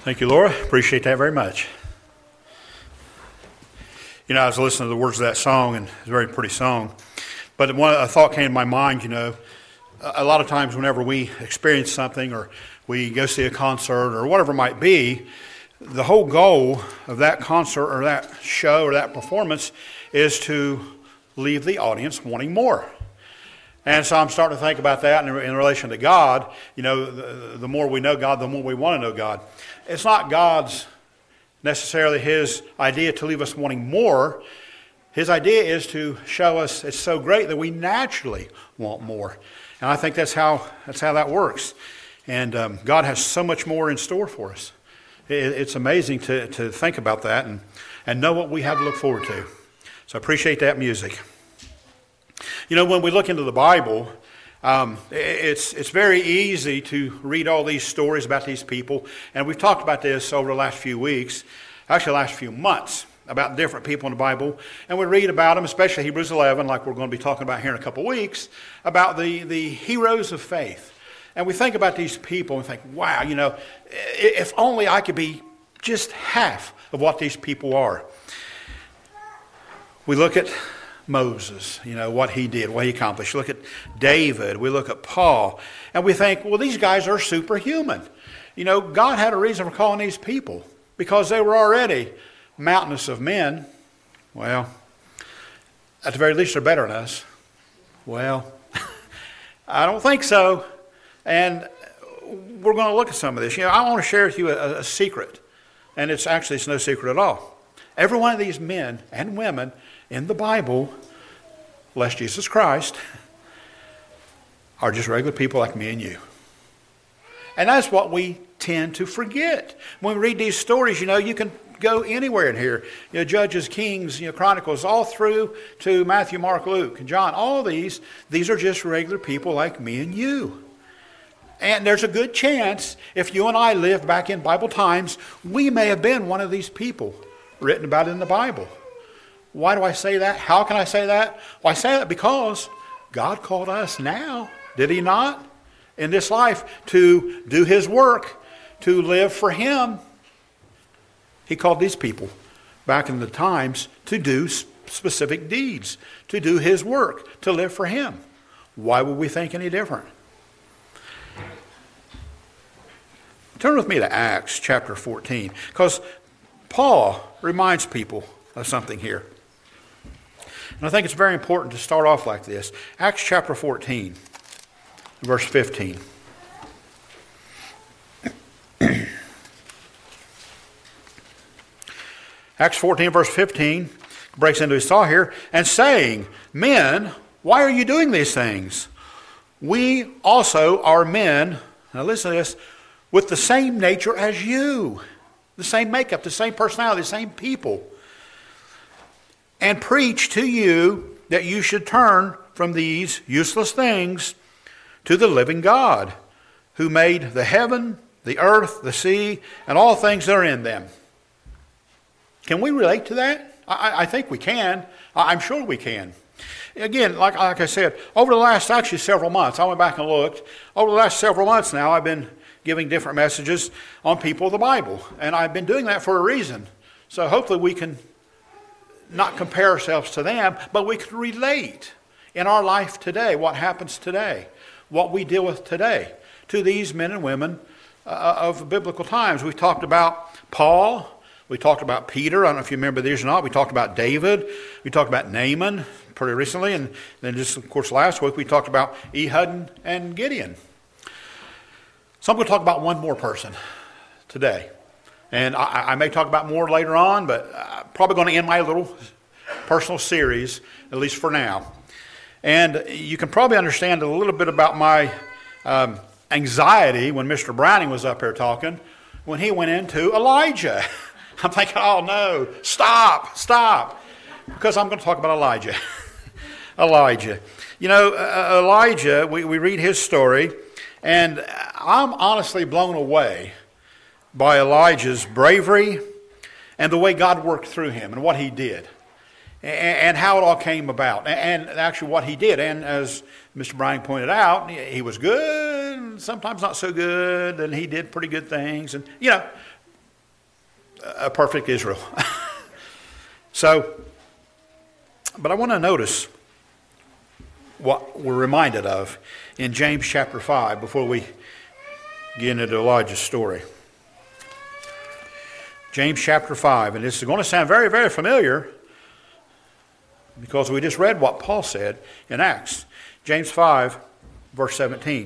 Thank you, Laura. Appreciate that very much. You know, I was listening to the words of that song, and it's a very pretty song. But a thought came to my mind, a lot of times whenever we experience something or we go see a concert or whatever it might be, the whole goal of that concert or that show or that performance is to leave the audience wanting more. And so I'm starting to think about that in relation to God. The more we know God, the more we want to know God. It's not God's necessarily His idea to leave us wanting more. His idea is to show us it's so great that we naturally want more. And I think that's how that works. And God has so much more in store for us. It's amazing to think about that and know what we have to look forward to. So I appreciate that music. When we look into the Bible, it's very easy to read all these stories about these people. And we've talked about this over the last few weeks, actually the last few months, about different people in the Bible. And we read about them, especially Hebrews 11, like we're going to be talking about here in a couple of weeks, about the heroes of faith. And we think about these people and think, wow, if only I could be just half of what these people are. We look at Moses, what he did, what he accomplished. Look at David. We look at Paul. And we think, well, these guys are superhuman. God had a reason for calling these people because they were already mountainous of men. Well, at the very least, they're better than us. Well, I don't think so. And we're going to look at some of this. I want to share with you a secret. And it's no secret at all. Every one of these men and women in the Bible, less Jesus Christ, are just regular people like me and you. And that's what we tend to forget. When we read these stories, you can go anywhere in here. Judges, Kings, Chronicles, all through to Matthew, Mark, Luke, and John. All these are just regular people like me and you. And there's a good chance, if you and I lived back in Bible times, we may have been one of these people written about in the Bible. Why do I say that? How can I say that? Well, I say that because God called us now, did He not, in this life to do His work, to live for Him. He called these people back in the times to do specific deeds, to do His work, to live for Him. Why would we think any different? Turn with me to Acts chapter 14, because Paul reminds people of something here. And I think it's very important to start off like this. Acts chapter 14, verse 15. Acts 14, verse 15 breaks into his thought here, and saying, "Men, why are you doing these things? We also are men," now listen to this, "with the same nature as you." The same makeup, the same personality, the same people. "And preach to you that you should turn from these useless things to the living God, who made the heaven, the earth, the sea, and all things that are in them." Can we relate to that? I think we can. I'm sure we can. Again, like I said, over the last actually several months, I went back and looked. Over the last several months now, I've been giving different messages on people of the Bible. And I've been doing that for a reason. So hopefully we can not compare ourselves to them, but we can relate in our life today, what happens today, what we deal with today, to these men and women of biblical times. We've talked about Paul. We talked about Peter. I don't know if you remember these or not. We talked about David. We talked about Naaman pretty recently. And then just, of course, last week we talked about Ehud and Gideon. So I'm going to talk about one more person today. And I may talk about more later on, but I'm probably going to end my little personal series, at least for now. And you can probably understand a little bit about my anxiety when Mr. Browning was up here talking, when he went into Elijah. I'm thinking, oh no, stop. Because I'm going to talk about Elijah. Elijah. Elijah, we read his story, and I'm honestly blown away by Elijah's bravery and the way God worked through him and what he did and how it all came about and actually what he did. And as Mr. Bryan pointed out, he was good, sometimes not so good, and he did pretty good things. And, a perfect Israel. So, but I want to notice what we're reminded of in James chapter 5 before we get into Elijah's story. James chapter 5, and this is going to sound very, very familiar because we just read what Paul said in Acts. James 5, verse 17.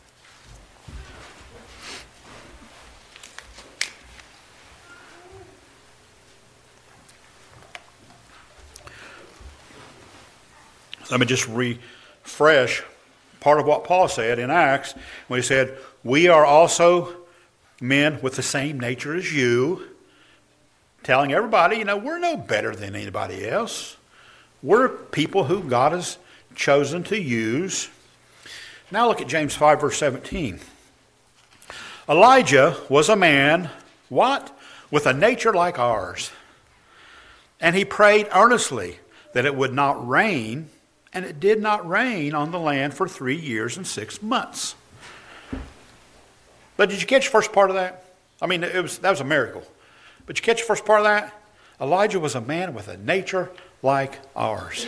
Let me just refresh part of what Paul said in Acts when he said, we are also men with the same nature as you, telling everybody, we're no better than anybody else. We're people who God has chosen to use. Now look at James 5, verse 17. Elijah was a man, what? With a nature like ours. And he prayed earnestly that it would not rain, and it did not rain on the land for 3 years and 6 months. But did you catch the first part of that? I mean, that was a miracle. But you catch the first part of that? Elijah was a man with a nature like ours.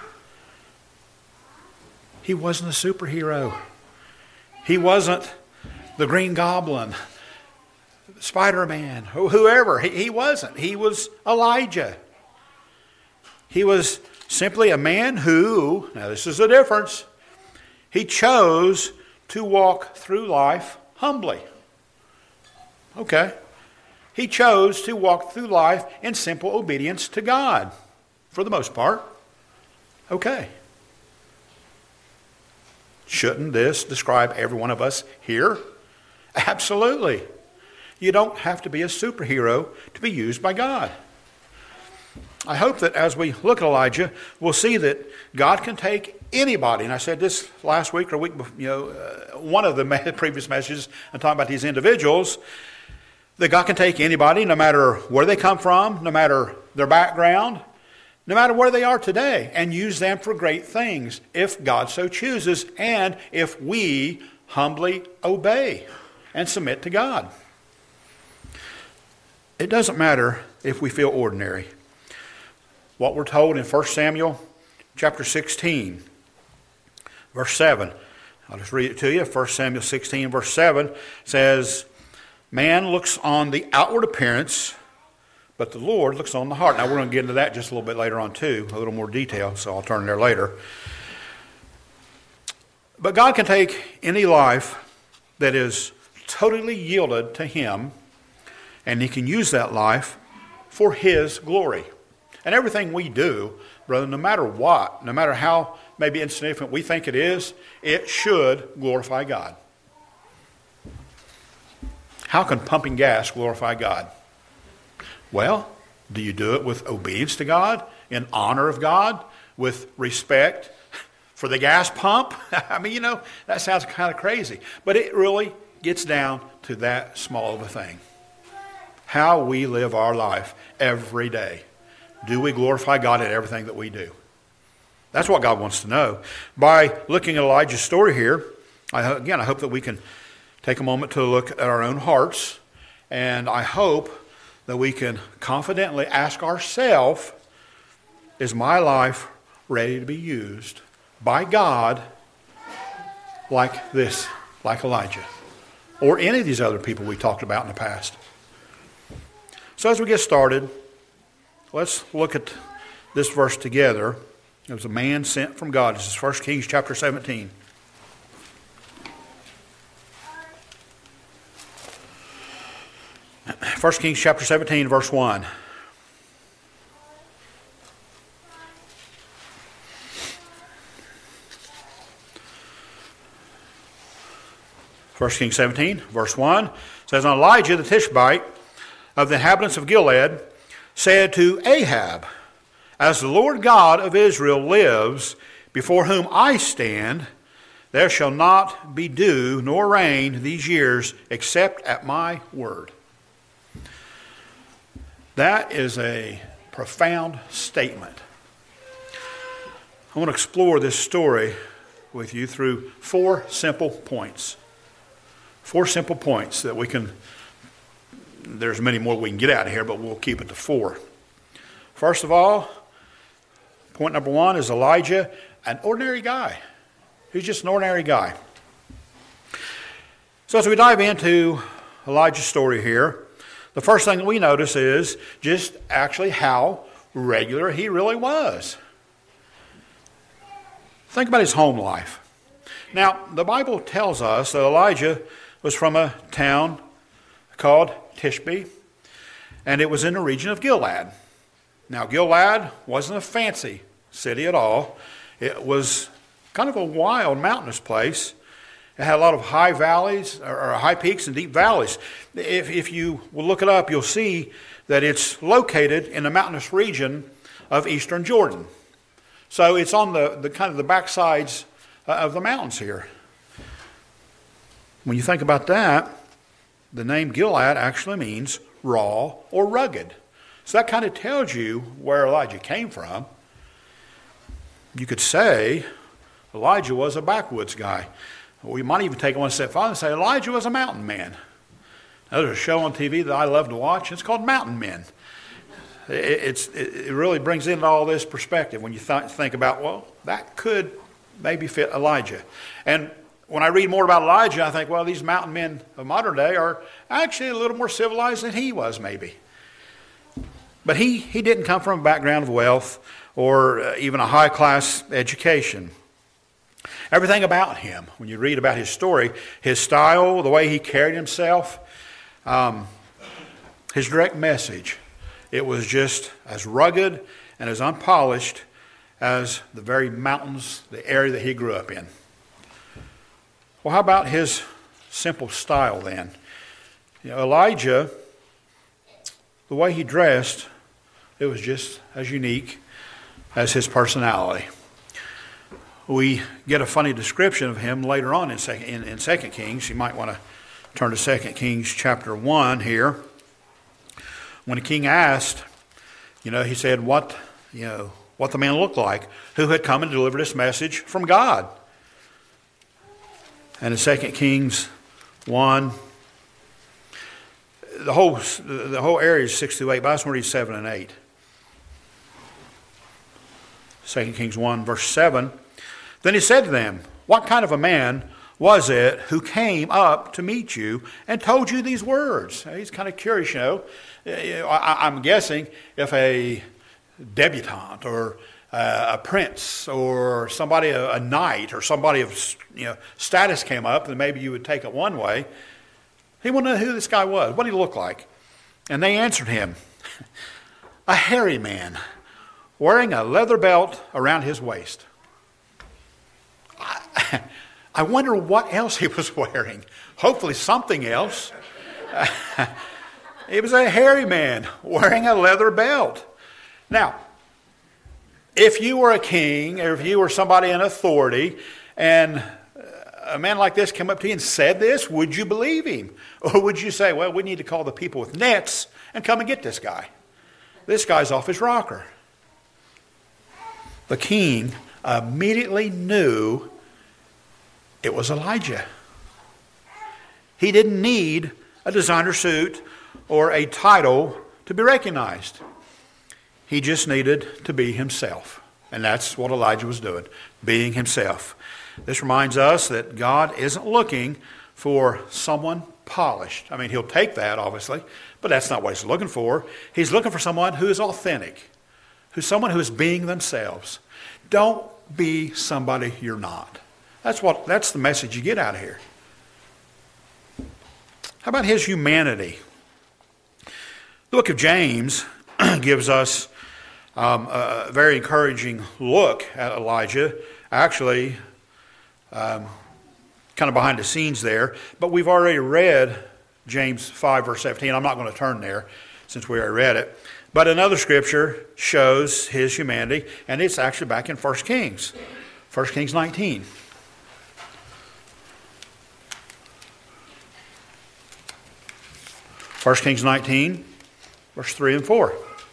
He wasn't a superhero. He wasn't the Green Goblin, Spider-Man, whoever. He wasn't. He was Elijah. He was simply a man who, now this is the difference, he chose to walk through life humbly. Okay. He chose to walk through life in simple obedience to God, for the most part. Okay. Shouldn't this describe every one of us here? Absolutely. You don't have to be a superhero to be used by God. I hope that as we look at Elijah, we'll see that God can take anybody. And I said this last week or a week before, one of the previous messages, I'm talking about these individuals, that God can take anybody, no matter where they come from, no matter their background, no matter where they are today, and use them for great things if God so chooses and if we humbly obey and submit to God. It doesn't matter if we feel ordinary. What we're told in 1 Samuel chapter 16, verse 7. I'll just read it to you. 1 Samuel 16, verse 7 says, man looks on the outward appearance, but the Lord looks on the heart. Now we're going to get into that just a little bit later on too, a little more detail, so I'll turn there later. But God can take any life that is totally yielded to Him, and He can use that life for His glory. And everything we do, brother, no matter what, no matter how maybe insignificant we think it is, it should glorify God. How can pumping gas glorify God? Well, do you do it with obedience to God, in honor of God, with respect for the gas pump? I mean, that sounds kind of crazy. But it really gets down to that small of a thing. How we live our life every day. Do we glorify God in everything that we do? That's what God wants to know. By looking at Elijah's story here, I hope that we can take a moment to look at our own hearts, and I hope that we can confidently ask ourselves, is my life ready to be used by God like this, like Elijah, or any of these other people we talked about in the past? So as we get started, let's look at this verse together. It was a man sent from God. This is 1 Kings chapter 17. First Kings chapter 17, verse 1. First Kings 17, verse 1 says, and Elijah the Tishbite of the inhabitants of Gilead said to Ahab, as the Lord God of Israel lives, before whom I stand, there shall not be dew nor rain these years except at my word. That is a profound statement. I want to explore this story with you through 4 simple points. 4 simple points that we can there's many more we can get out of here, but we'll keep it to 4. First of all, point number 1 is Elijah, an ordinary guy. He's just an ordinary guy. So as we dive into Elijah's story here, the first thing that we notice is just actually how regular he really was. Think about his home life. Now, the Bible tells us that Elijah was from a town called Tishbe, and it was in the region of Gilead. Now, Gilead wasn't a fancy city at all. It was kind of a wild, mountainous place. It had a lot of high valleys, or high peaks and deep valleys. If you will look it up, you'll see that it's located in the mountainous region of eastern Jordan. So it's on the kind of the backsides of the mountains here. When you think about that, the name Gilead actually means raw or rugged. So that kind of tells you where Elijah came from. You could say Elijah was a backwoods guy. We might even take it one step farther and say Elijah was a mountain man. Now, there's a show on TV that I love to watch. It's called Mountain Men. It really brings into all this perspective when you think about, well, that could maybe fit Elijah. And when I read more about Elijah, I think, well, these mountain men of modern day are actually a little more civilized than he was, maybe. But he didn't come from a background of wealth or even a high-class education. Everything about him, when you read about his story, his style, the way he carried himself, his direct message, it was just as rugged and as unpolished as the very mountains, the area that he grew up in. Well, how about his simple style then? Elijah, the way he dressed, it was just as unique as his personality. We get a funny description of him later on in 2 Kings. You might want to turn to 2 Kings chapter 1 here. When the king asked, he said what the man looked like who had come and delivered this message from God. And in 2 Kings 1, the whole area is 6 through 8, but I just want to read 7 and 8. 2 Kings 1, verse 7. Then he said to them, "What kind of a man was it who came up to meet you and told you these words?" He's kind of curious, I'm guessing if a debutante or a prince or somebody, a knight or somebody of status came up, then maybe you would take it one way. He wanted to know who this guy was. What did he look like? And they answered him, "A hairy man wearing a leather belt around his waist." I wonder what else he was wearing. Hopefully something else. He was a hairy man wearing a leather belt. Now, if you were a king or if you were somebody in authority and a man like this came up to you and said this, would you believe him? Or would you say, well, we need to call the people with nets and come and get this guy? This guy's off his rocker. The king immediately knew it was Elijah. He didn't need a designer suit or a title to be recognized. He just needed to be himself. And that's what Elijah was doing, being himself. This reminds us that God isn't looking for someone polished. I mean, he'll take that, obviously, but that's not what he's looking for. He's looking for someone who is authentic, someone who is being themselves. Don't be somebody you're not. That's the message you get out of here. How about his humanity? The book of James gives us a very encouraging look at Elijah. Actually, kind of behind the scenes there. But we've already read James 5, verse 17. I'm not going to turn there since we already read it. But another scripture shows his humanity, and it's actually back in 1 Kings. 1 Kings 19. 1 Kings 19, verse 3 and 4.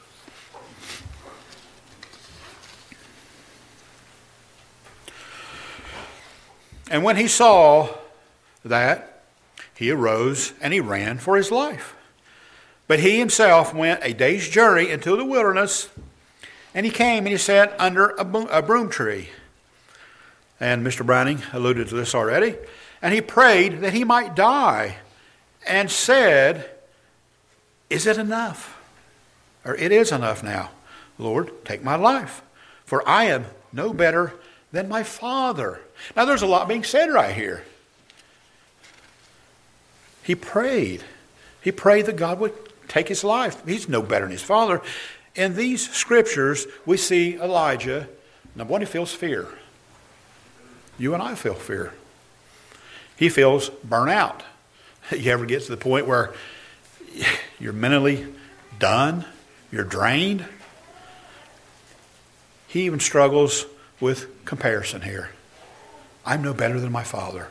And when he saw that, he arose and he ran for his life But he himself went a day's journey into the wilderness, and he came and he sat under a broom tree. And Mr. Browning alluded to this already. And he prayed that he might die and said, "Is it enough? Or it is enough now. Lord, take my life, for I am no better than my father." Now there's a lot being said right here. He prayed. He prayed that God would take his life. He's no better than his father. In these scriptures, we see Elijah, number one, he feels fear. You and I feel fear. He feels burnout. You ever get to the point where you're mentally done? You're drained? He even struggles with comparison here. I'm no better than my father.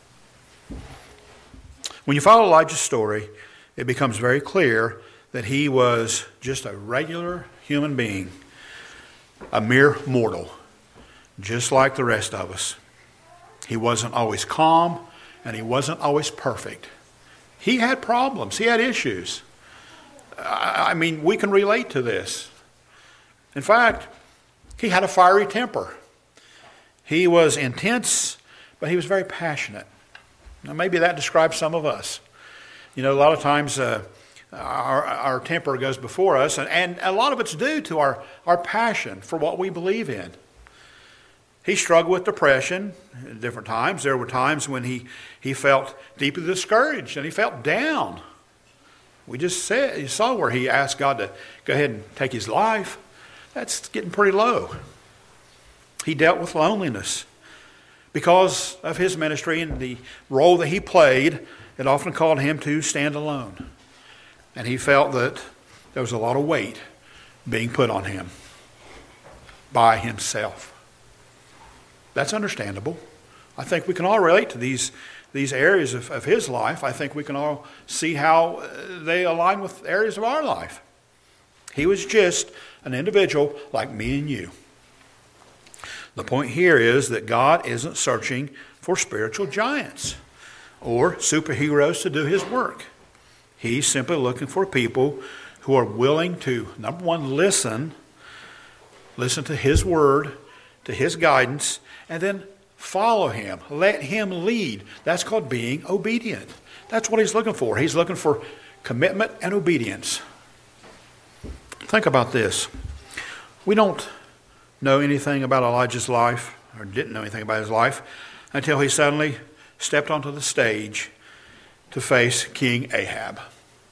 When you follow Elijah's story, it becomes very clear that he was just a regular human being, a mere mortal, just like the rest of us. He wasn't always calm, and he wasn't always perfect. He had problems. He had issues. I mean, we can relate to this. In fact, he had a fiery temper. He was intense, but he was very passionate. Now, maybe that describes some of us. You know, a lot of times our temper goes before us, and a lot of it's due to our passion for what we believe in. He struggled with depression at different times. There were times when he felt deeply discouraged and he felt down. We just said, you saw where he asked God to go ahead and take his life. That's getting pretty low. He dealt with loneliness. Because of his ministry and the role that he played, it often called him to stand alone. And he felt that there was a lot of weight being put on him by himself. That's understandable. I think we can all relate to these areas of his life. I think we can all see how they align with areas of our life. He was just an individual like me and you. The point here is that God isn't searching for spiritual giants or superheroes to do his work. He's simply looking for people who are willing to, number one, listen to his word, to his guidance, and then follow him. Let him lead. That's called being obedient. That's what he's looking for. He's looking for commitment and obedience. Think about this. We don't know anything about Elijah's life, or didn't know anything about his life, until he suddenly stepped onto the stage to face King Ahab.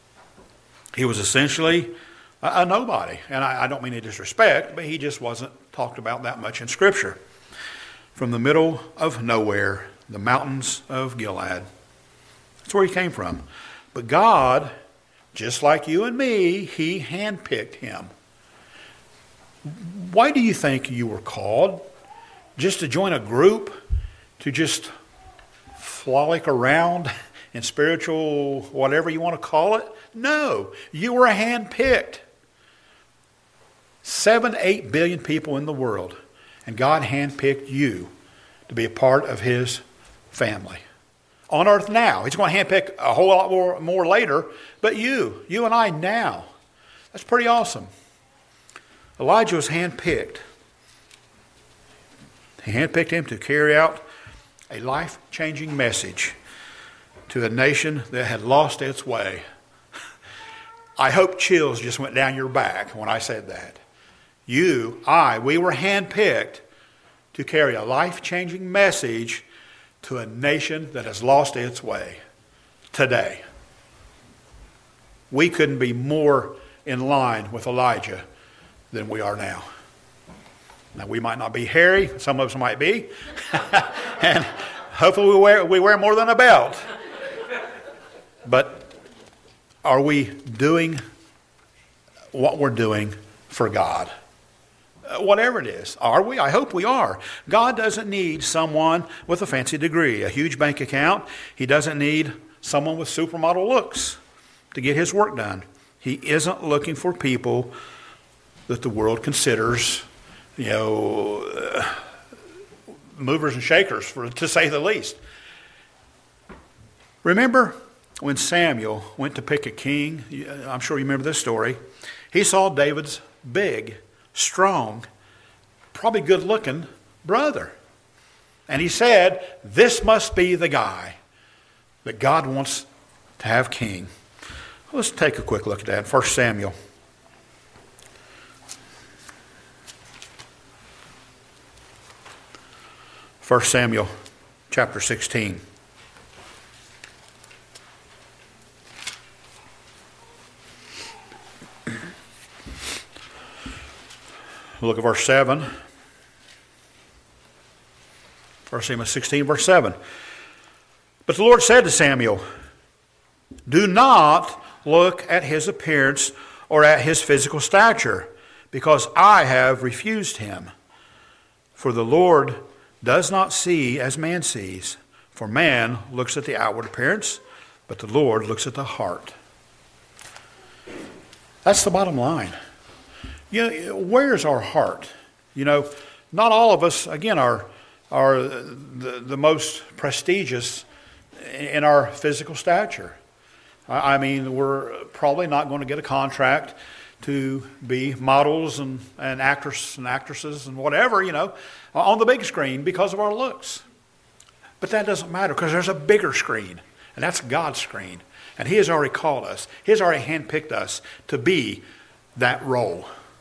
He was essentially a nobody. And I don't mean any disrespect, but he just wasn't talked about that much in Scripture. From the middle of nowhere, the mountains of Gilead. That's where he came from. But God, just like you and me, he handpicked him. Why do you think you were called? Just to join a group? To just frolic around in spiritual whatever you want to call it? No, you were handpicked. 7-8 billion people in the world. And God handpicked you to be a part of his family. On earth now. He's going to handpick a whole lot more later. But you and I now. That's pretty awesome. Elijah was handpicked. He handpicked him to carry out a life-changing message to a nation that had lost its way. I hope chills just went down your back when I said that. We were handpicked to carry a life-changing message to a nation that has lost its way today. We couldn't be more in line with Elijah than we are now. Now, we might not be hairy. Some of us might be. And hopefully we wear more than a belt. But are we doing what we're doing for God? Whatever it is. Are we? I hope we are. God doesn't need someone with a fancy degree, a huge bank account. He doesn't need someone with supermodel looks to get his work done. He isn't looking for people that the world considers, movers and shakers, to say the least. Remember when Samuel went to pick a king, I'm sure you remember this story, he saw David's big, strong, probably good-looking brother. And he said, this must be the guy that God wants to have king. Let's take a quick look at that. 1 Samuel. 1 Samuel chapter 16. Look at verse 7. 1 Samuel 16, verse 7. But the Lord said to Samuel, do not look at his appearance or at his physical stature, because I have refused him. For the Lord does not see as man sees. For man looks at the outward appearance, but the Lord looks at the heart. That's the bottom line. Where's our heart? Not all of us, again, are the most prestigious in our physical stature. I mean, we're probably not going to get a contract to be models and actors and actresses and whatever, on the big screen because of our looks. But that doesn't matter, because there's a bigger screen, and that's God's screen. And He has already called us. He has already handpicked us to be that role.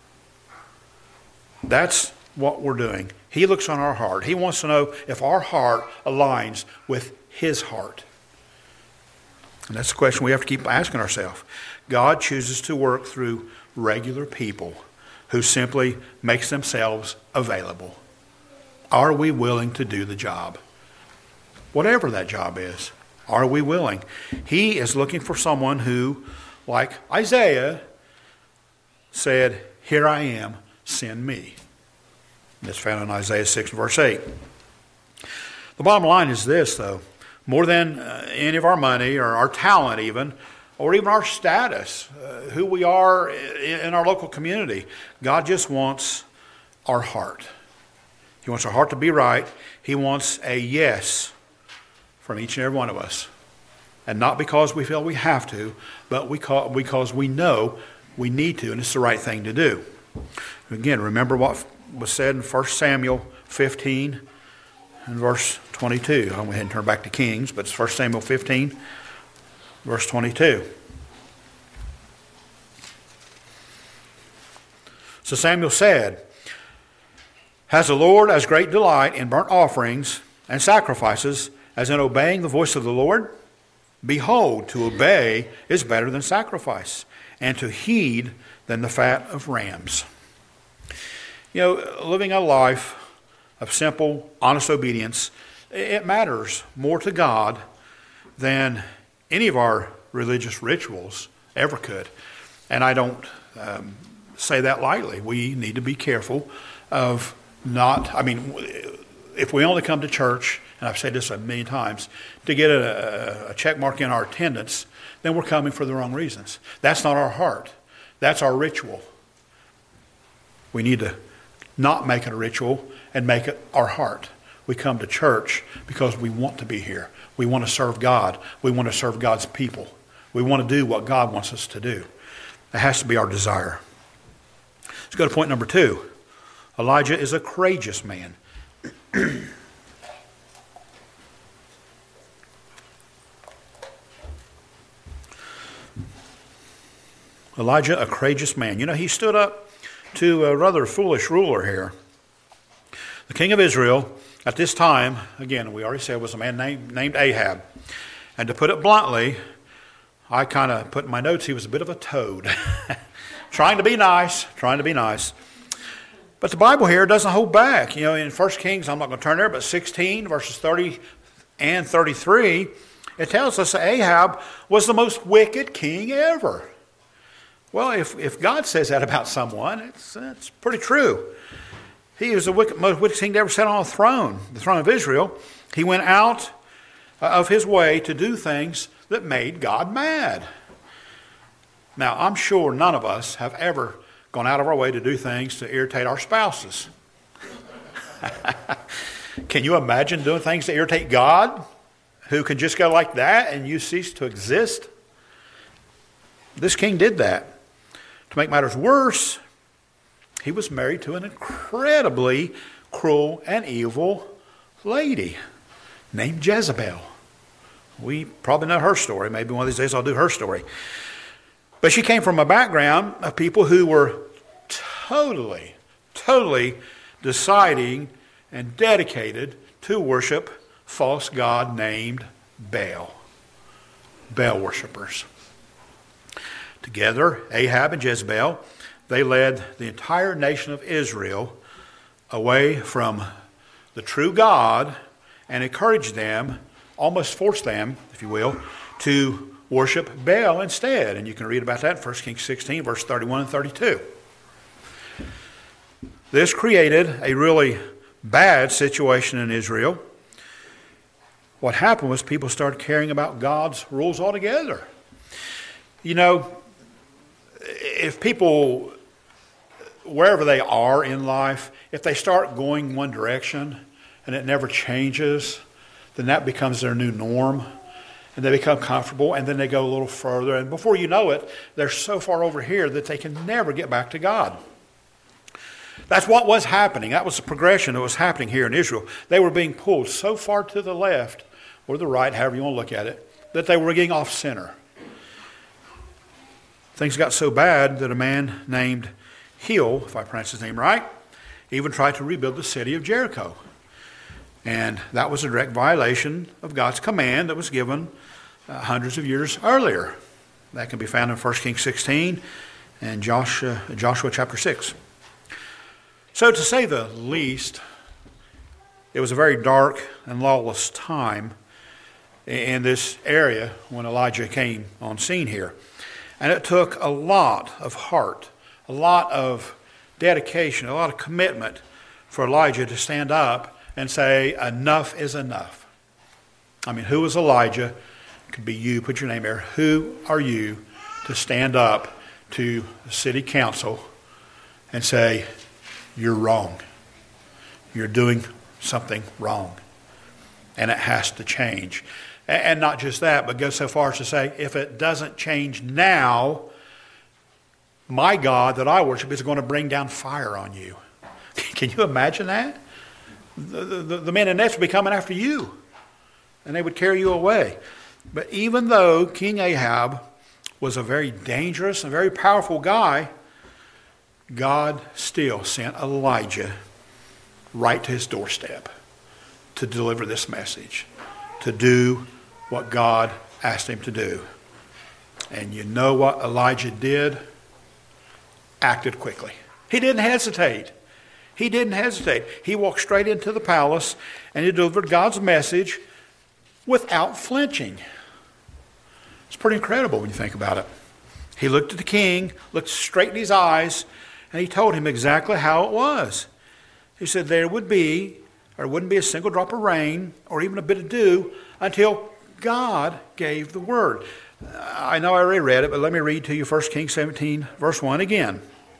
That's what we're doing. He looks on our heart. He wants to know if our heart aligns with His heart. And that's the question we have to keep asking ourselves. God chooses to work through regular people who simply makes themselves available. Are we willing to do the job? Whatever that job is, are we willing? He is looking for someone who, like Isaiah, said, here I am, send me. That's found in Isaiah 6, verse 8. The bottom line is this, though. More than any of our money or our talent even, or even our status, who we are in our local community, God just wants our heart. He wants our heart to be right. He wants a yes from each and every one of us. And not because we feel we have to, but because we know we need to, and it's the right thing to do. Again, remember what was said in 1 Samuel 15 and verse 22. I'm going to go ahead and turn back to Kings, but it's 1 Samuel 15, verse 22. So Samuel said, has the Lord as great delight in burnt offerings and sacrifices as in obeying the voice of the Lord? Behold, to obey is better than sacrifice, and to heed than the fat of rams. Living a life of simple, honest obedience, it matters more to God than any of our religious rituals ever could. And I don't say that lightly. We need to be careful of if we only come to church, and I've said this a million times, to get a check mark in our attendance, then we're coming for the wrong reasons. That's not our heart. That's our ritual. We need to not make it a ritual and make it our heart. We come to church because we want to be here. We want to serve God. We want to serve God's people. We want to do what God wants us to do. That has to be our desire. Let's go to point number 2. Elijah is a courageous man. Elijah, a courageous man. He stood up to a rather foolish ruler here. The king of Israel at this time, again, we already said, was a man named Ahab. And to put it bluntly, I kind of put in my notes he was a bit of a toad. trying to be nice. But the Bible here doesn't hold back. In 1 Kings, I'm not going to turn there, but 16, verses 30 and 33, it tells us that Ahab was the most wicked king ever. Well, if God says that about someone, it's pretty true. He was the most wicked king to ever sit on the throne of Israel. He went out of his way to do things that made God mad. Now, I'm sure none of us have ever gone out of our way to do things to irritate our spouses. Can you imagine doing things to irritate God? who can just go like that and you cease to exist? This king did that. To make matters worse, he was married to an incredibly cruel and evil lady named Jezebel. We probably know her story. Maybe one of these days I'll do her story. But she came from a background of people who were totally deciding and dedicated to worship false god named Baal. Baal worshipers. Together, Ahab and Jezebel, they led the entire nation of Israel away from the true God and encouraged them, almost forced them, if you will, to worship Baal instead. And you can read about that in 1 Kings 16, verse 31 and 32. This created a really bad situation in Israel. What happened was people started caring about God's rules altogether. You know, if people, wherever they are in life, if they start going one direction and it never changes, then that becomes their new norm. And they become comfortable, and then they go a little further. And before you know it, they're so far over here that they can never get back to God. That's what was happening. That was the progression that was happening here in Israel. They were being pulled so far to the left, or the right, however you want to look at it, that they were getting off center. Things got so bad that a man named Hiel, if I pronounce his name right, even tried to rebuild the city of Jericho. And that was a direct violation of God's command that was given hundreds of years earlier. That can be found in 1 Kings 16 and Joshua chapter 6. So to say the least, it was a very dark and lawless time in this area when Elijah came on scene here. And it took a lot of heart, a lot of dedication, a lot of commitment for Elijah to stand up and say, enough is enough. I mean, who was Elijah? It could be you, put your name there. Who are you to stand up to the city council and say, you're wrong. You're doing something wrong. And it has to change. And not just that, but go so far as to say, if it doesn't change now, my God that I worship is going to bring down fire on you. Can you imagine that? The men in nets would be coming after you, and they would carry you away. But even though King Ahab was a very dangerous and very powerful guy, God still sent Elijah right to his doorstep to deliver this message, to do what God asked him to do. And you know what Elijah did? Acted quickly. He didn't hesitate. He didn't hesitate. He walked straight into the palace and he delivered God's message without flinching. It's pretty incredible when you think about it. He looked at the king, looked straight in his eyes, and he told him exactly how it was. He said there wouldn't be a single drop of rain or even a bit of dew until God gave the word. I know I already read it, but let me read to you 1 Kings 17, verse 1 again.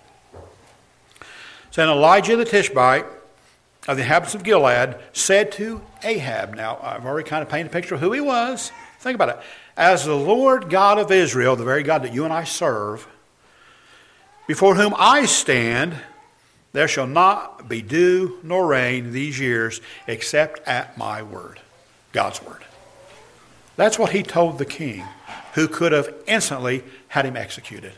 So Elijah the Tishbite of the inhabitants of Gilead said to Ahab. Now, I've already kind of painted a picture of who he was. Think about it. As the Lord God of Israel, the very God that you and I serve, before whom I stand, there shall not be dew nor rain these years except at my word, God's word. That's what he told the king, who could have instantly had him executed.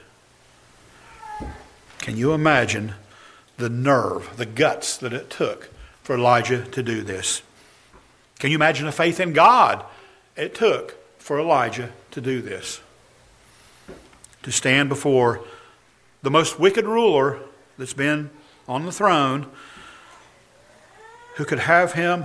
Can you imagine the nerve, the guts that it took for Elijah to do this? Can you imagine the faith in God it took for Elijah to do this? To stand before the most wicked ruler that's been on the throne, who could have him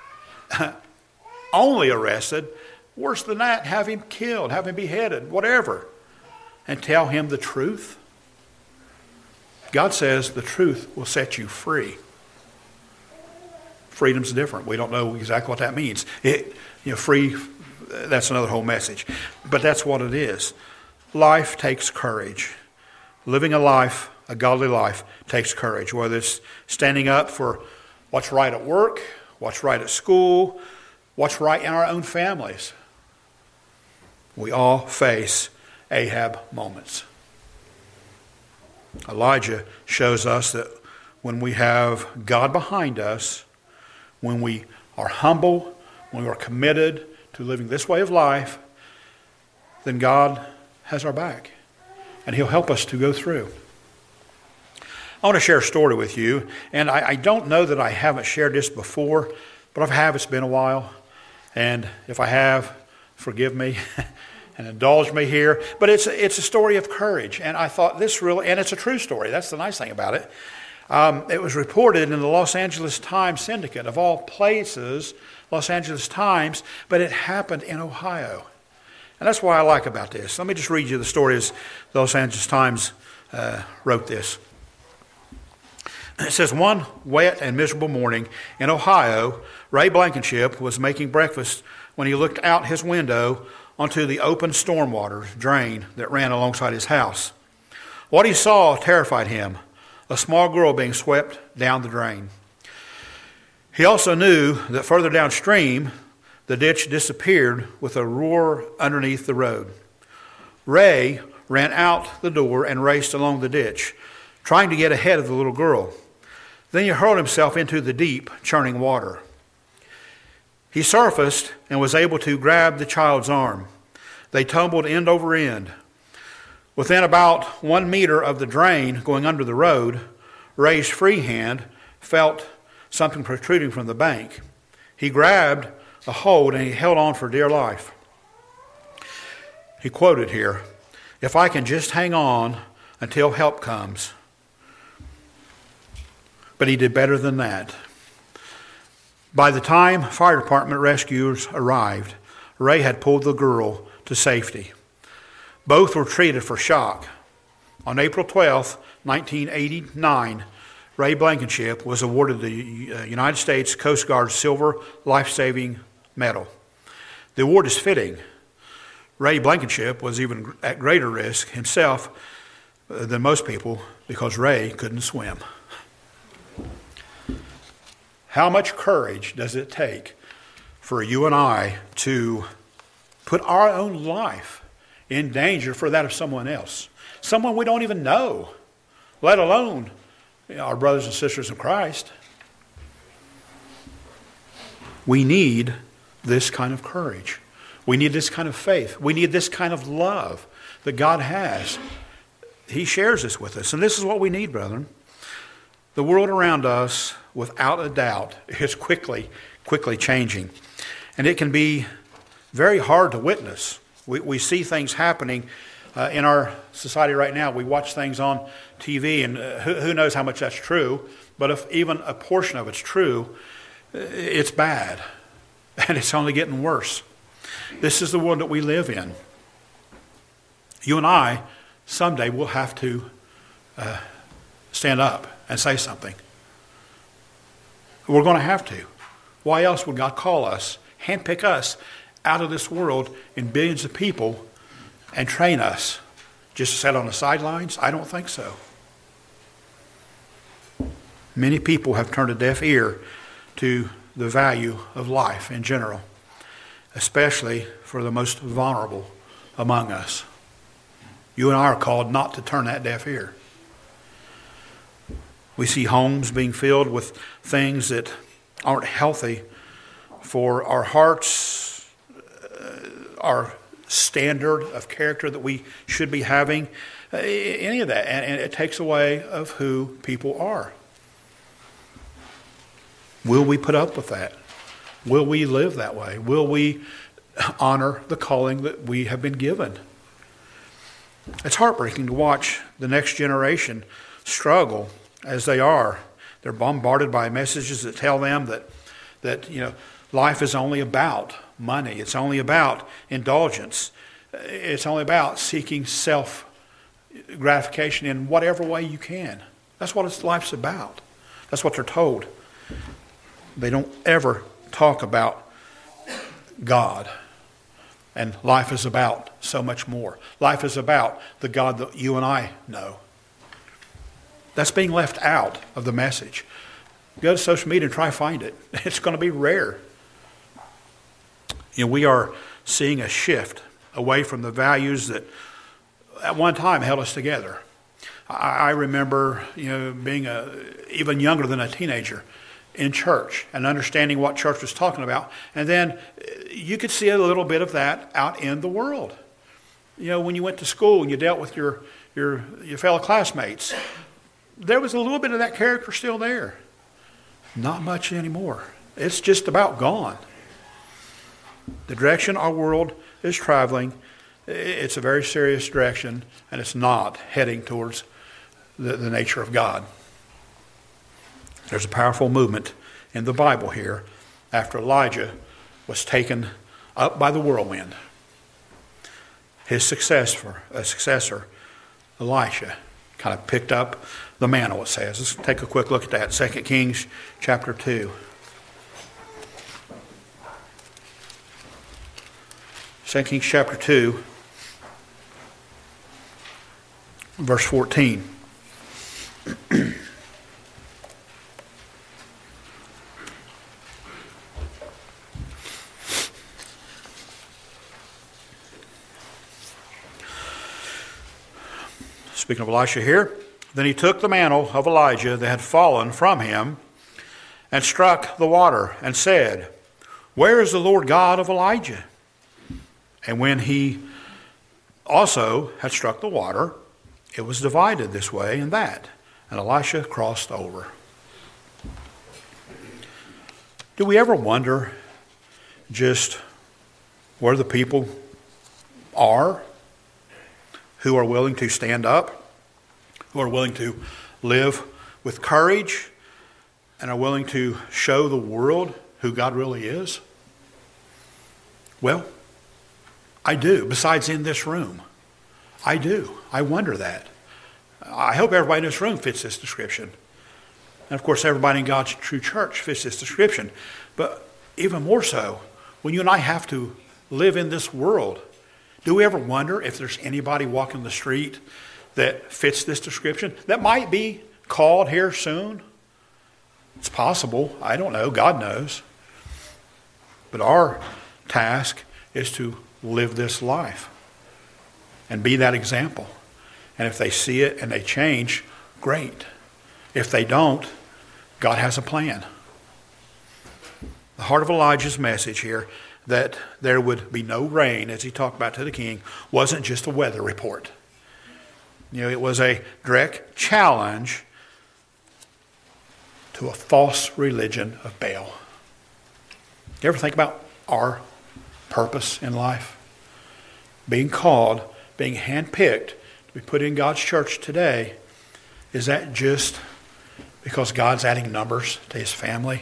only arrested, worse than that, have him killed, have him beheaded, whatever, and tell him the truth. God says the truth will set you free. Freedom's different. We don't know exactly what that means. Free, that's another whole message. But that's what it is. Life takes courage. Living a life, a godly life, takes courage. Whether it's standing up for what's right at work, what's right at school, what's right in our own families. We all face Ahab moments. Elijah shows us that when we have God behind us, when we are humble, when we are committed to living this way of life, then God has our back, and He'll help us to go through. I want to share a story with you, and I don't know that I haven't shared this before, but if I have, it's been a while, and if I have, forgive me and indulge me here. But it's a story of courage, and I thought this really, and it's a true story. That's the nice thing about it. It was reported in the Los Angeles Times Syndicate, of all places, Los Angeles Times, but it happened in Ohio. And that's what I like about this. Let me just read you the story as the Los Angeles Times wrote this. It says, one wet and miserable morning in Ohio, Ray Blankenship was making breakfast when he looked out his window onto the open stormwater drain that ran alongside his house. What he saw terrified him, a small girl being swept down the drain. He also knew that further downstream, the ditch disappeared with a roar underneath the road. Ray ran out the door and raced along the ditch, trying to get ahead of the little girl. Then he hurled himself into the deep, churning water. He surfaced and was able to grab the child's arm. They tumbled end over end. Within about 1 meter of the drain going under the road, Ray's free hand felt something protruding from the bank. He grabbed a hold and he held on for dear life. He quoted here, "If I can just hang on until help comes." But he did better than that. By the time fire department rescuers arrived, Ray had pulled the girl to safety. Both were treated for shock. On April 12, 1989, Ray Blankenship was awarded the United States Coast Guard Silver Life-Saving Medal. The award is fitting. Ray Blankenship was even at greater risk himself than most people because Ray couldn't swim. How much courage does it take for you and I to put our own life in danger for that of someone else? Someone we don't even know, let alone our brothers and sisters in Christ. We need this kind of courage. We need this kind of faith. We need this kind of love that God has. He shares this with us. And this is what we need, brethren. The world around us, without a doubt, is quickly changing. And it can be very hard to witness. We see things happening in our society right now. We watch things on TV, and who knows how much that's true. But if even a portion of it's true, it's bad. And it's only getting worse. This is the world that we live in. You and I, someday, will have to stand up and say something. We're going to have to. Why else would God call us, handpick us out of this world in billions of people and train us just to sit on the sidelines? I don't think so. Many people have turned a deaf ear to the value of life in general, especially for the most vulnerable among us. You and I are called not to turn that deaf ear. We see homes being filled with things that aren't healthy for our hearts, our standard of character that we should be having, any of that. And it takes away of who people are. Will we put up with that? Will we live that way? Will we honor the calling that we have been given? It's heartbreaking to watch the next generation struggle as they are. They're bombarded by messages that tell them that life is only about money. It's only about indulgence. It's only about seeking self-gratification in whatever way you can. That's what life's about. That's what they're told. They don't ever talk about God. And life is about so much more. Life is about the God that you and I know. That's being left out of the message. Go to social media and try to find it. It's going to be rare. We are seeing a shift away from the values that at one time held us together. I remember, being even younger than a teenager in church and understanding what church was talking about. And then you could see a little bit of that out in the world. When you went to school and you dealt with your fellow classmates, there was a little bit of that character still there. Not much anymore. It's just about gone. The direction our world is traveling, it's a very serious direction, and it's not heading towards the nature of God. There's a powerful movement in the Bible here after Elijah was taken up by the whirlwind. His successor, Elisha, kind of picked up the mantle, it says. Let's take a quick look at that. 2 Kings chapter 2. 2 Kings chapter 2, verse 14. Speaking of Elisha here, then he took the mantle of Elijah that had fallen from him and struck the water and said, "Where is the Lord God of Elijah?" And when he also had struck the water, it was divided this way and that, and Elisha crossed over. Do we ever wonder just where the people are who are willing to stand up, who are willing to live with courage, and are willing to show the world who God really is? Well, I do, besides in this room. I do. I wonder that. I hope everybody in this room fits this description. And of course, everybody in God's true church fits this description. But even more so, when you and I have to live in this world, do we ever wonder if there's anybody walking the street that fits this description, that might be called here soon? It's possible. I don't know. God knows. But our task is to live this life and be that example. And if they see it and they change, great. If they don't, God has a plan. The heart of Elijah's message here, that there would be no rain, as he talked about to the king, wasn't just a weather report. It was a direct challenge to a false religion of Baal. You ever think about our purpose in life? Being called, being handpicked to be put in God's church today, is that just because God's adding numbers to his family?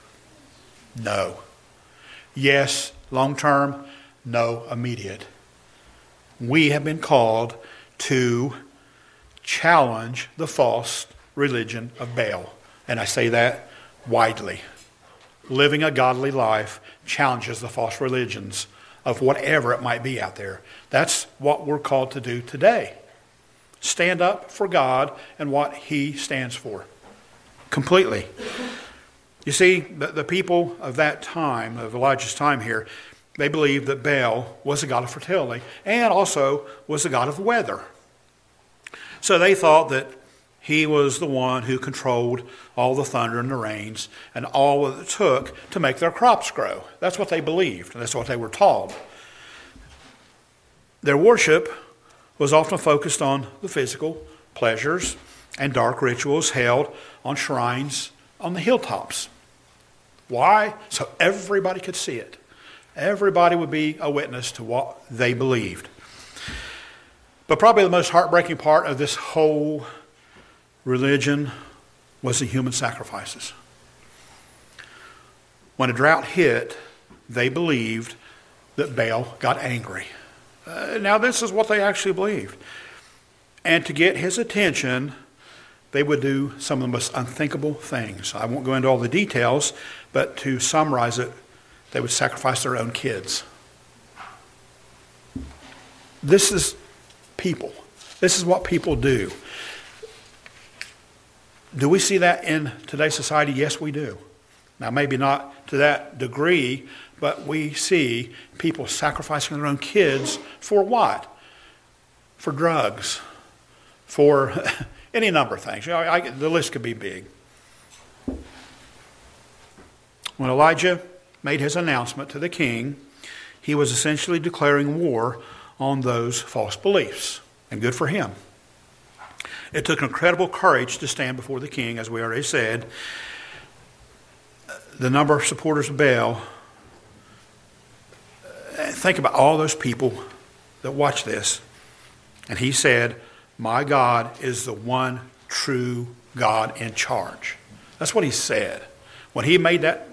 No. Yes, long term. No, immediate. We have been called to challenge the false religion of Baal. And I say that widely. Living a godly life challenges the false religions of whatever it might be out there. That's what we're called to do today. Stand up for God and what he stands for. Completely. You see, the people of that time, of Elijah's time here, they believed that Baal was a god of fertility and also was a god of weather. So they thought that he was the one who controlled all the thunder and the rains and all that it took to make their crops grow. That's what they believed, and that's what they were taught. Their worship was often focused on the physical pleasures and dark rituals held on shrines on the hilltops. Why? So everybody could see it. Everybody would be a witness to what they believed. But probably the most heartbreaking part of this whole religion was the human sacrifices. When a drought hit, they believed that Baal got angry. Now this is what they actually believed. And to get his attention, they would do some of the most unthinkable things. I won't go into all the details, but to summarize it, they would sacrifice their own kids. This is people. This is what people do. Do we see that in today's society? Yes, we do. Now, maybe not to that degree, But we see people sacrificing their own kids for what? For drugs, for any number of things. The list could be big. When Elijah made his announcement to the king, he was essentially declaring war on those false beliefs. And good for him. It took incredible courage to stand before the king, as we already said. The number of supporters of Baal, think about all those people that watch this. And he said, my God is the one true God in charge. That's what he said. When he made that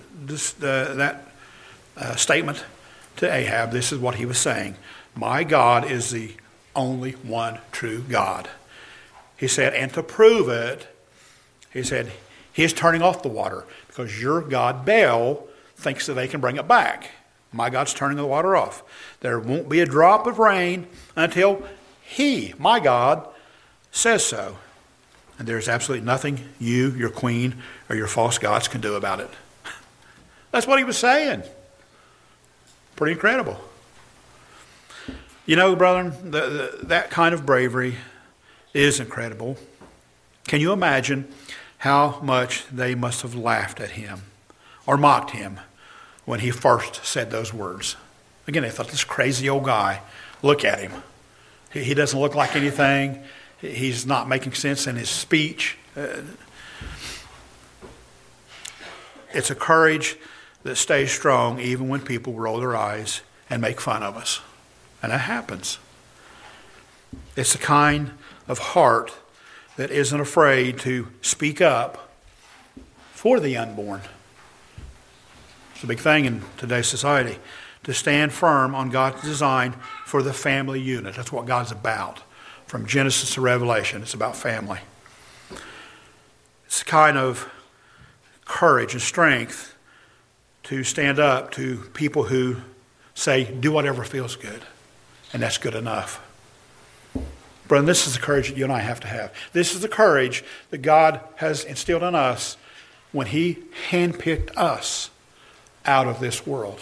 statement to Ahab, this is what he was saying. My God is the only one true God. He said, and to prove it, he said, he is turning off the water because your God, Baal, thinks that they can bring it back. My God's turning the water off. There won't be a drop of rain until he, my God, says so. And there's absolutely nothing you, your queen, or your false gods can do about it. That's what he was saying. Pretty incredible. You know, brethren, that kind of bravery is incredible. Can you imagine how much they must have laughed at him or mocked him when he first said those words? Again, they thought, this crazy old guy, look at him. He doesn't look like anything. He's not making sense in his speech. It's a courage that stays strong even when people roll their eyes and make fun of us. And that happens. It's the kind of heart that isn't afraid to speak up for the unborn. It's a big thing in today's society, to stand firm on God's design for the family unit. That's what God's about. From Genesis to Revelation, it's about family. It's the kind of courage and strength to stand up to people who say, do whatever feels good, and that's good enough. Brother, this is the courage that you and I have to have. This is the courage that God has instilled in us when he handpicked us out of this world.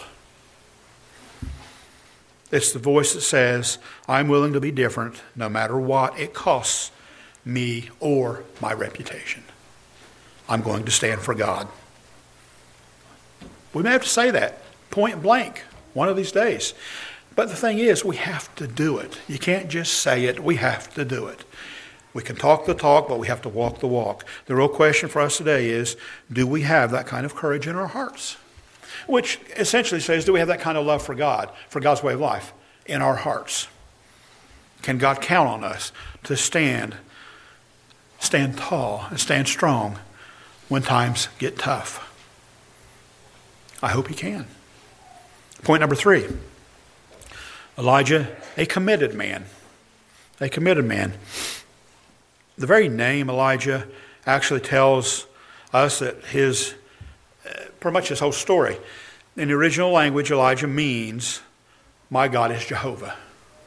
It's the voice that says, I'm willing to be different no matter what it costs me or my reputation. I'm going to stand for God. We may have to say that point blank one of these days. But the thing is, we have to do it. You can't just say it. We have to do it. We can talk the talk, but we have to walk the walk. The real question for us today is, do we have that kind of courage in our hearts? Which essentially says, do we have that kind of love for God, for God's way of life in our hearts? Can God count on us to stand tall and stand strong when times get tough? I hope he can. Point number 3. Elijah, a committed man. A committed man. The very name Elijah actually tells us that pretty much his whole story. In the original language, Elijah means, my God is Jehovah.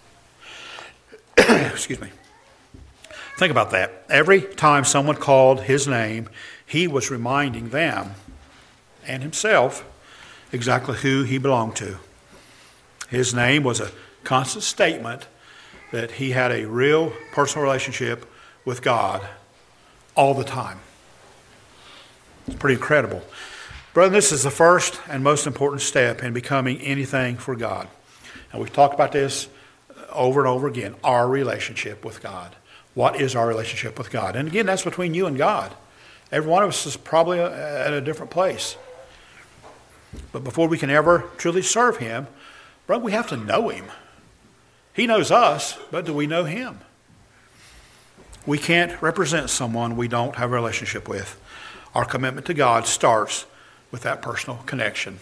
Excuse me. Think about that. Every time someone called his name, he was reminding them and himself exactly who he belonged to. His name was a constant statement that he had a real personal relationship with God all the time. It's pretty incredible. Brother, this is the first and most important step in becoming anything for God. And we've talked about this over and over again, our relationship with God. What is our relationship with God? And again, that's between you and God. Every one of us is probably at a different place. But before we can ever truly serve him, brother, we have to know him. He knows us, but do we know him? We can't represent someone we don't have a relationship with. Our commitment to God starts with that personal connection.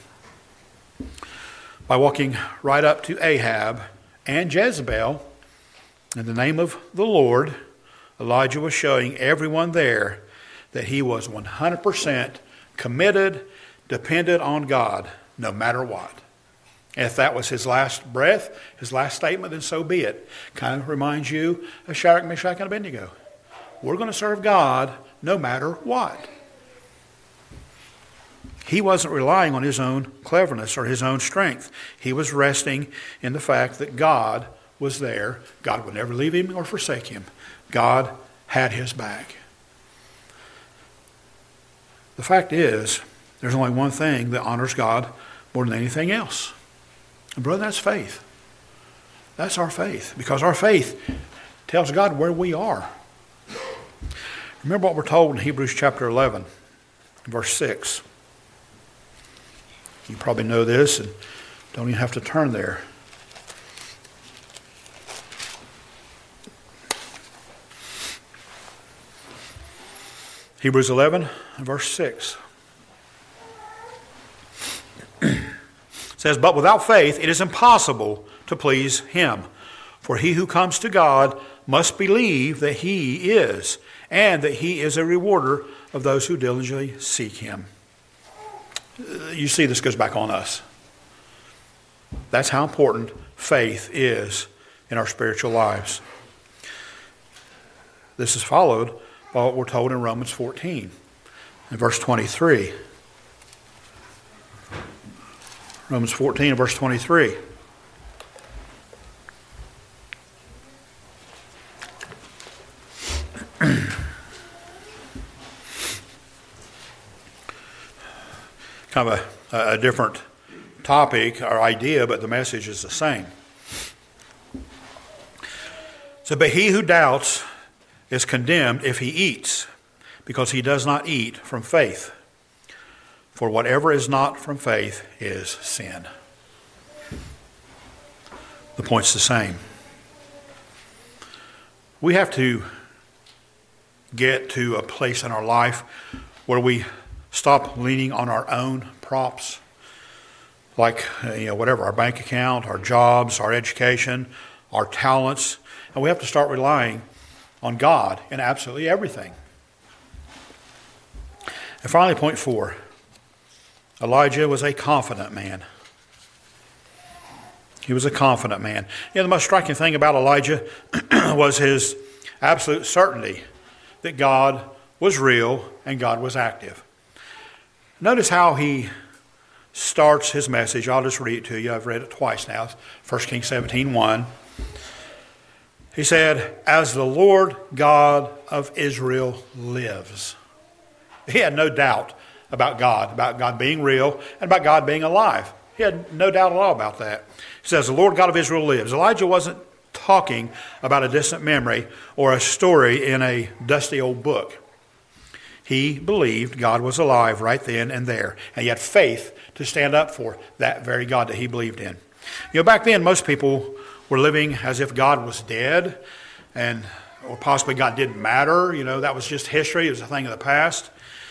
By walking right up to Ahab and Jezebel in the name of the Lord, Elijah was showing everyone there that he was 100% committed, dependent on God, no matter what. And if that was his last breath, his last statement, then so be it. Kind of reminds you of Shadrach, Meshach, and Abednego. We're going to serve God no matter what. He wasn't relying on his own cleverness or his own strength. He was resting in the fact that God was there. God would never leave him or forsake him. God had his back. The fact is, there's only one thing that honors God more than anything else. And brother, that's faith. That's our faith. Because our faith tells God where we are. Remember what we're told in Hebrews chapter 11, verse 6. You probably know this and don't even have to turn there. Hebrews 11, verse 6. It says, "But without faith it is impossible to please him. For he who comes to God must believe that he is, and that he is a rewarder of those who diligently seek him." You see, this goes back on us. That's how important faith is in our spiritual lives. This is followed by what we're told in Romans 14, in verse 23. Romans 14 and verse 23. Kind of a different topic or idea, but the message is the same. So, but he who doubts is condemned if he eats, because he does not eat from faith. For whatever is not from faith is sin. The point's the same. We have to get to a place in our life where we stop leaning on our own props, like whatever, our bank account, our jobs, our education, our talents, and we have to start relying on God in absolutely everything. And finally, point 4. Elijah was a confident man. He was a confident man. The most striking thing about Elijah was his absolute certainty that God was real and God was active. Notice how he starts his message. I'll just read it to you. I've read it twice now. 1 Kings 17:1. He said, "As the Lord God of Israel lives." He had no doubt about God being real, and about God being alive. He had no doubt at all about that. He says, "The Lord God of Israel lives." Elijah wasn't talking about a distant memory or a story in a dusty old book. He believed God was alive right then and there, and he had faith to stand up for that very God that he believed in. Back then, most people were living as if God was dead, or possibly God didn't matter. That was just history. It was a thing of the past.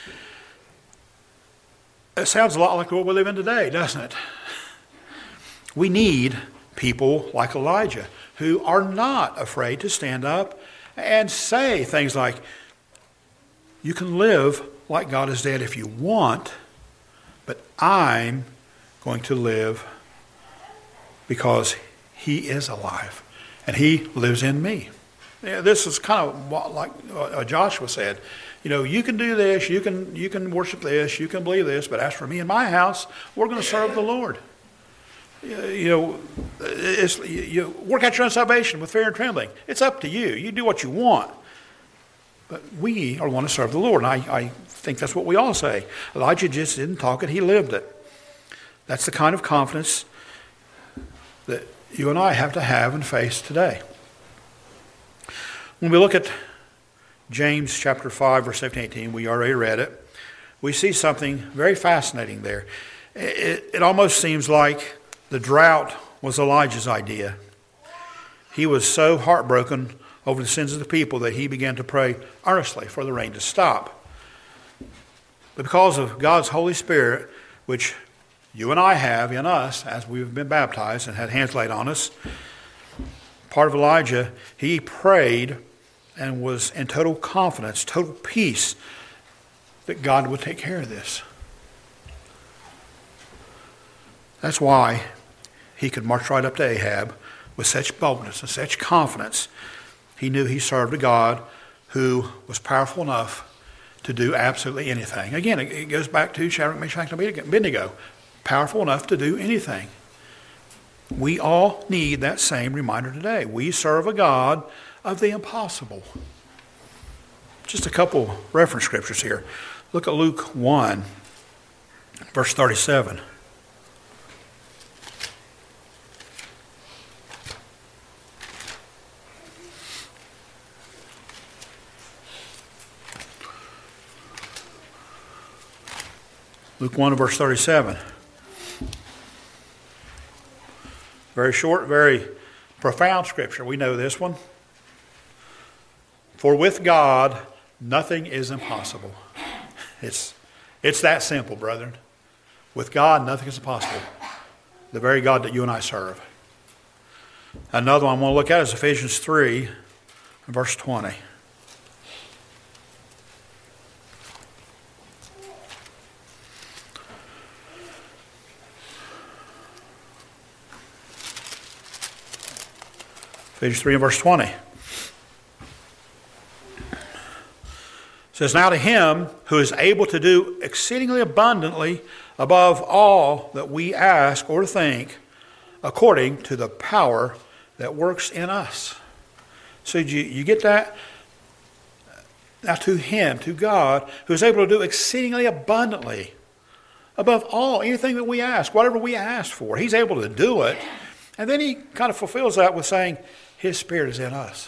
It sounds a lot like what we live in today, doesn't it? We need people like Elijah who are not afraid to stand up and say things like, "You can live like God is dead if you want, but I'm going to live because he is alive and he lives in me." This is kind of like Joshua said. You can do this, you can worship this, you can believe this, but as for me and my house, we're going to serve the Lord. You work out your own salvation with fear and trembling. It's up to you. You do what you want. But we are want to serve the Lord. And I think that's what we all say. Elijah just didn't talk it, he lived it. That's the kind of confidence that you and I have to have and face today. When we look at James chapter 5, verse 17, 18, we already read it. We see something very fascinating there. It almost seems like the drought was Elijah's idea. He was so heartbroken over the sins of the people that he began to pray earnestly for the rain to stop. But because of God's Holy Spirit, which you and I have in us as we've been baptized and had hands laid on us, part of Elijah, he prayed and was in total confidence, total peace that God would take care of this. That's why he could march right up to Ahab with such boldness and such confidence. He knew he served a God who was powerful enough to do absolutely anything. Again, it goes back to Shadrach, Meshach, and Abednego. Powerful enough to do anything. We all need that same reminder today. We serve a God of the impossible. Just a couple reference scriptures here. Look at Luke 1, verse 37. Luke 1 verse 37. Very short, very profound scripture. We know this one. For with God, nothing is impossible. It's that simple, brethren. With God, nothing is impossible. The very God that you and I serve. Another one I want to look at is Ephesians 3, verse 20. Ephesians 3 and verse 20. It says, now to him who is able to do exceedingly abundantly above all that we ask or think, according to the power that works in us. So you get that? Now to him, to God, who is able to do exceedingly abundantly above all, anything that we ask, whatever we ask for. He's able to do it. And then he kind of fulfills that with saying, his Spirit is in us.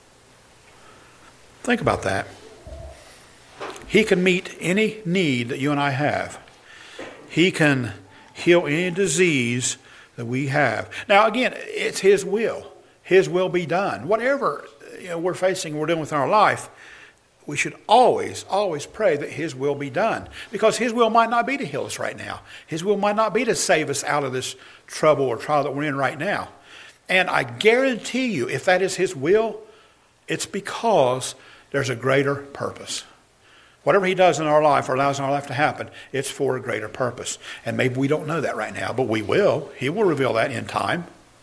Think about that. He can meet any need that you and I have. He can heal any disease that we have. Now, again, it's His will. His will be done. Whatever we're facing, we're doing with our life, we should always, always pray that His will be done. Because His will might not be to heal us right now. His will might not be to save us out of this trouble or trial that we're in right now. And I guarantee you, if that is His will, it's because there's a greater purpose. Whatever He does in our life or allows in our life to happen, it's for a greater purpose. And maybe we don't know that right now, but we will. He will reveal that in time.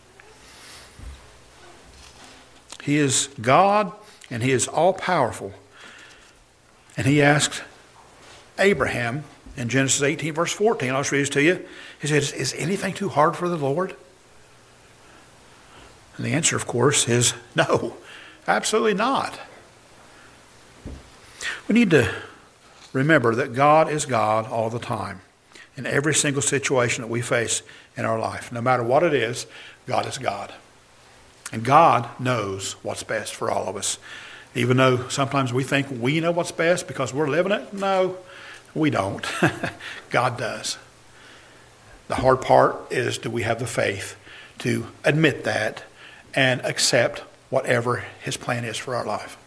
He is God and He is all-powerful. And He asked Abraham in Genesis 18, verse 14, I'll just read this to you. He said, is anything too hard for the Lord? And the answer, of course, is no, absolutely not. We need to remember that God is God all the time in every single situation that we face in our life. No matter what it is, God is God. And God knows what's best for all of us. Even though sometimes we think we know what's best because we're living it. No, we don't. God does. The hard part is, do we have the faith to admit that and accept whatever His plan is for our life?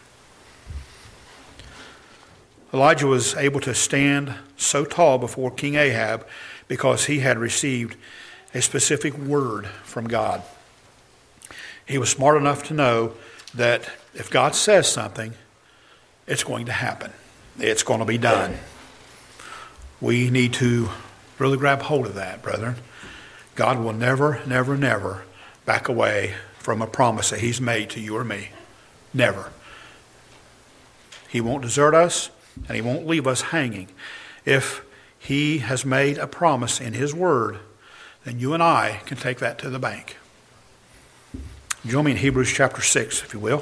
Elijah was able to stand so tall before King Ahab because he had received a specific word from God. He was smart enough to know that if God says something, it's going to happen. It's going to be done. We need to really grab hold of that, brethren. God will never, never, never back away from a promise that He's made to you or me. Never. He won't desert us, and He won't leave us hanging. If He has made a promise in His Word, then you and I can take that to the bank. Join me in Hebrews chapter 6, if you will.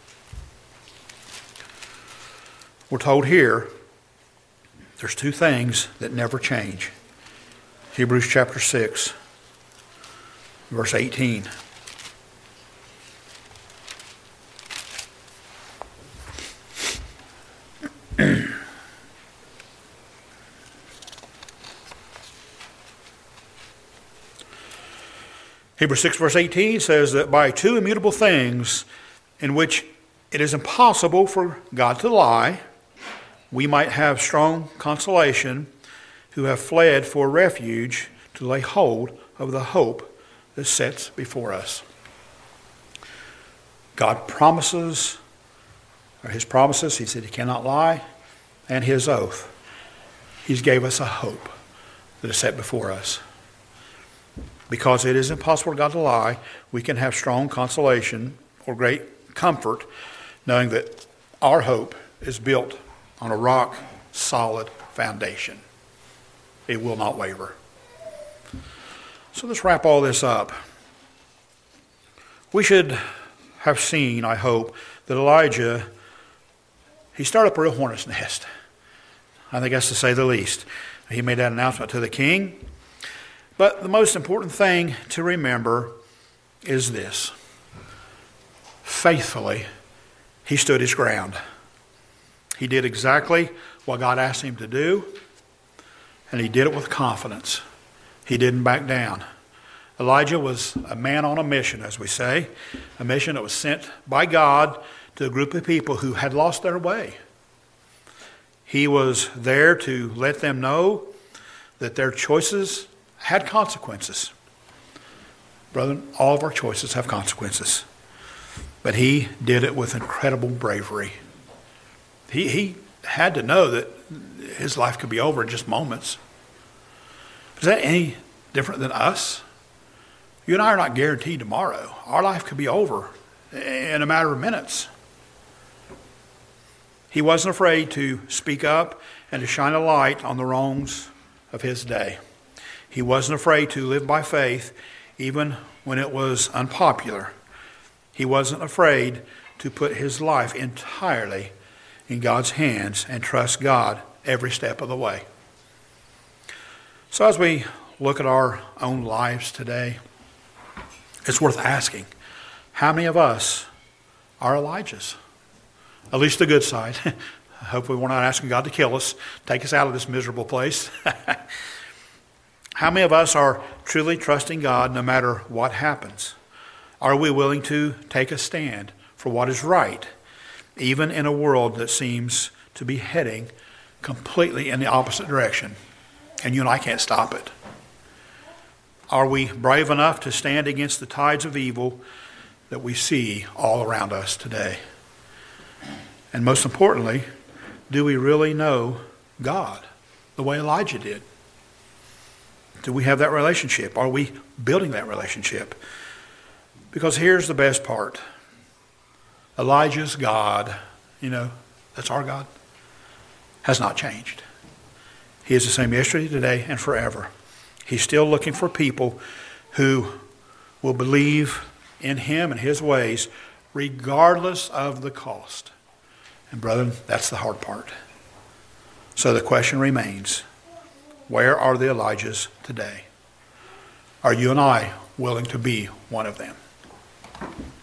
We're told here there's two things that never change. Hebrews chapter 6, verse 18. Hebrews 6 verse 18 says that by two immutable things in which it is impossible for God to lie, we might have strong consolation who have fled for refuge to lay hold of the hope that sets before us. God promises, or His promises, He said He cannot lie, and His oath. He's gave us a hope that is set before us. Because it is impossible for God to lie, we can have strong consolation or great comfort knowing that our hope is built on a rock solid foundation. It will not waver. So let's wrap all this up. We should have seen, I hope, that Elijah, he started up a real hornet's nest. I think that's to say the least. He made that announcement to the king. But the most important thing to remember is this. Faithfully, he stood his ground. He did exactly what God asked him to do, and he did it with confidence. He didn't back down. Elijah was a man on a mission, as we say, a mission that was sent by God to a group of people who had lost their way. He was there to let them know that their choices had consequences. Brethren, all of our choices have consequences. But he did it with incredible bravery. He had to know that his life could be over in just moments. Is that any different than us? You and I are not guaranteed tomorrow. Our life could be over in a matter of minutes. He wasn't afraid to speak up and to shine a light on the wrongs of his day. He wasn't afraid to live by faith even when it was unpopular. He wasn't afraid to put his life entirely in God's hands and trust God every step of the way. So as we look at our own lives today, it's worth asking, how many of us are Elijahs? At least the good side. Hopefully we're not asking God to kill us, take us out of this miserable place. How many of us are truly trusting God no matter what happens? Are we willing to take a stand for what is right, even in a world that seems to be heading completely in the opposite direction, and you and I can't stop it? Are we brave enough to stand against the tides of evil that we see all around us today? And most importantly, do we really know God the way Elijah did? Do we have that relationship? Are we building that relationship? Because here's the best part. Elijah's God, that's our God, has not changed. He is the same yesterday, today, and forever. He's still looking for people who will believe in him and his ways regardless of the cost. And brethren, that's the hard part. So the question remains, where are the Elijahs today? Are you and I willing to be one of them?